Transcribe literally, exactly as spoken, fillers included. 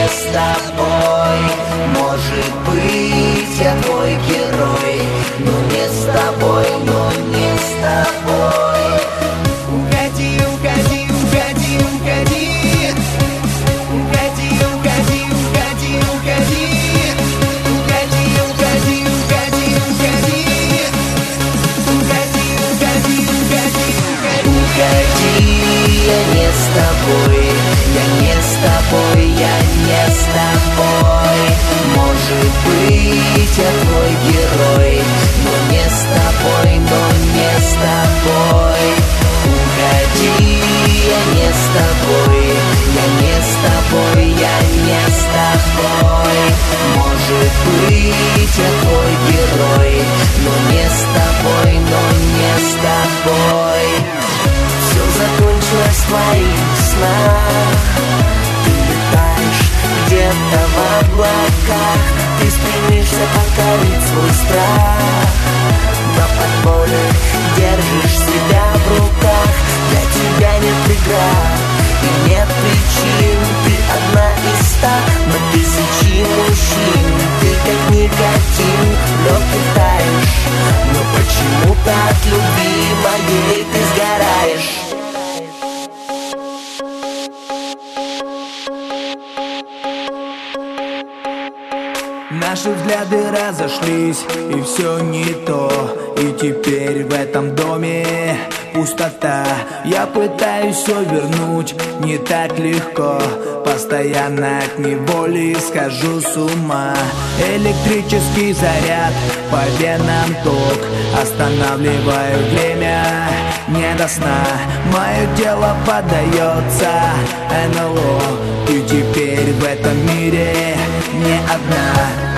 с тобой. Может быть, я твой герой, но не с тобой, но не с тобой. Уходи, уходи, уходи, уходи. Уходи, уходи, уходи, уходи. Уходи, уходи, уходи, уходи. Уходи, уходи, уходи, уходи. Уходи, я не с тобой, я не с тобой, я не с тобой. Может быть, я твой герой, но не с тобой, но не с тобой. Уходи, я не с тобой, я не с тобой, я не с тобой. Может быть, я твой герой, но не с тобой, но не с тобой. Все закончилось в твоих снах. Ты летаешь где-то в облаках. Ты стремишься покорить свой страх, но от боли держишь себя в руках. Для тебя нет преград и нет причин. Ты одна из ста на тысячи мужчин. Ты как никотин, лед таешь, но почему-то от любви моей ты сгораешь. Наши взгляды разошлись, и все не то. И теперь в этом доме пустота. Я пытаюсь все вернуть, не так легко. Постоянно от неволи схожу с ума. Электрический заряд, по венам ток. Останавливаю время, не до сна. Мое тело поддается эн эл о. Ты теперь в этом мире не одна.